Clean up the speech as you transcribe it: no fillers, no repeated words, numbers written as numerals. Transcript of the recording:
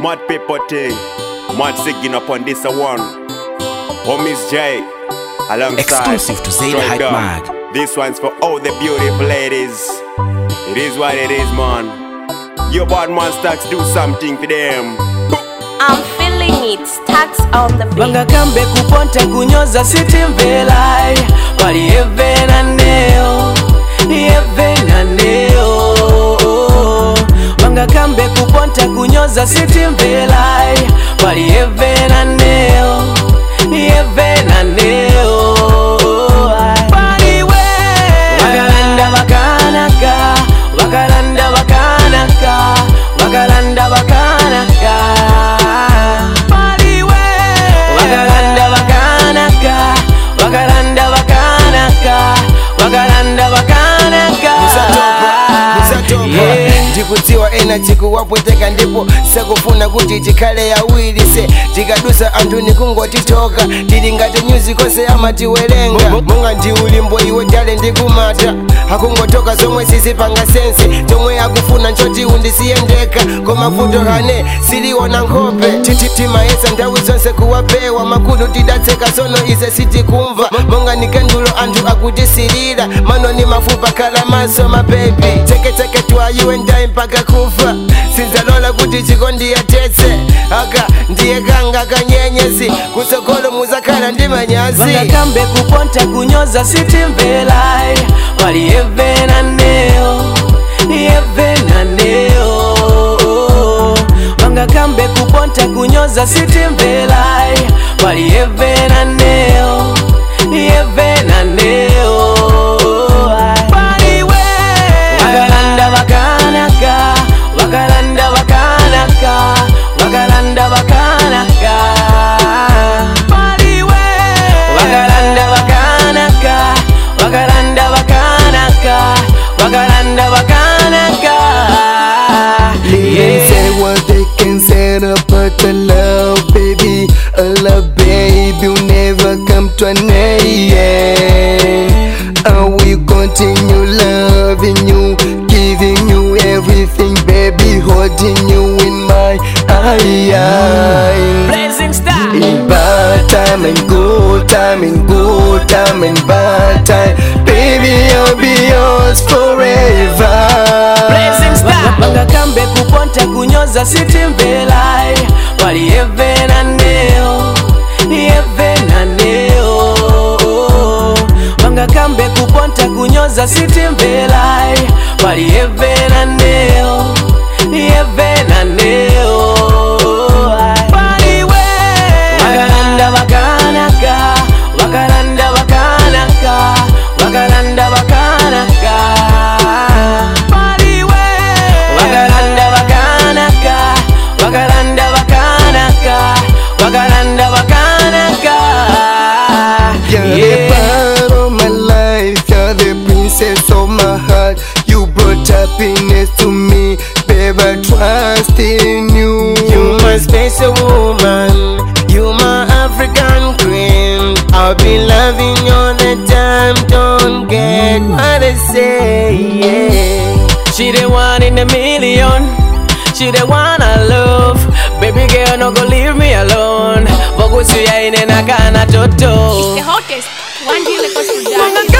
Mad paper thing, mad singing upon this one. Homies J, alongside exclusive to Zaid Hype Mag. This one's for all the beautiful ladies. It is what it is, man. Your bad man Stacks, do something for them. I'm feeling it, Stacks on the beat. Banga kambe kuponta kunyoza siti mbelai. Bali eve na neo, eve na neo. Banga kambe kuponta kunyoza siti mbelai. Bali eve na neo, eve na neo. Bali we wakalanda bakanaka, wakalanda bakanaka, wakalanda bakanaka. Bali we wakalanda bakanaka, wakalanda bakanaka, wakalanda bakanaka. Ndikutiwa energy kuwapweteka ndipo sakufuna kuti tikale yawirise tikadusa anthu nikungotitoka tili ngati nyuzi konse amatiwerenga monga ndi ulimbo iwe tale ndikumata akungotoka zomwe sizipanga sense chomwe akufuna nchoti undisiye ndeka koma vuto hane siliona nkhope timayesa nthawi zonse kuwapewa makulu tidatseka sono ize sitikumva monga nikandulo anthu akutisirira mano ni mafupa kala maso mabebi teketeke twa iwe ndai mpaka kufa sinzalola kuti chikondi yatetse aka ndiye kanga kanyenyezi kusokolo muzakhala ndi manyazi Banga kambe kuponta kunyoza siti mbelai. Bali eve na neo, eve na neo. Banga kambe kuponta kunyoza siti mbelai. Bali eve na neo, eve na neo. Bali we wakalanda bakanaka, wakalanda bakanaka, wakalanda bakanaka. Bali we wakalanda bakanaka, wakalanda bakanaka, wakalanda bakanaka. They say what they can say about the love, baby. A love, baby, will never come to an end. I will continue loving you, giving you everything, baby, holding you in my eye. Blazing star. In bad time and good time, in good time and bad time, baby, I'll be yours forever. Blazing star. Banga kambe kuponta kunyoza siti mbelai. Bali eve na neo, eve na neo. Banga kambe kuponta kunyoza siti mbelai. Bali eve na neo, eve na neo. Bali we wakalanda bakanaka, wakalanda bakanaka, wakalanda bakanaka. Bali we wakalanda bakanaka, wakalanda bakanaka, wakalanda bakanaka. You're the part of my life, you're the princess of my heart. You brought happiness to me, babe, I trust in you. You my special woman, you my African queen. I'll be loving you all the time, don't get what I say, yeah. She the one in a million, she the one I love. Baby girl, no go leave me alone. Bogusu ya ine na kana toto. It's the hottest, one deal equals to that.